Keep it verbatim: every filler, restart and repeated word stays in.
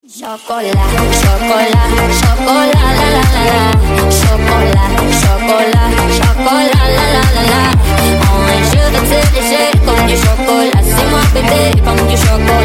Chocolat, chocolat, chocolat, la la la la. Chocolat, chocolat, chocolat, la la la la. On est je veux te léger comme du chocolat. C'est moi bébé comme du chocolat.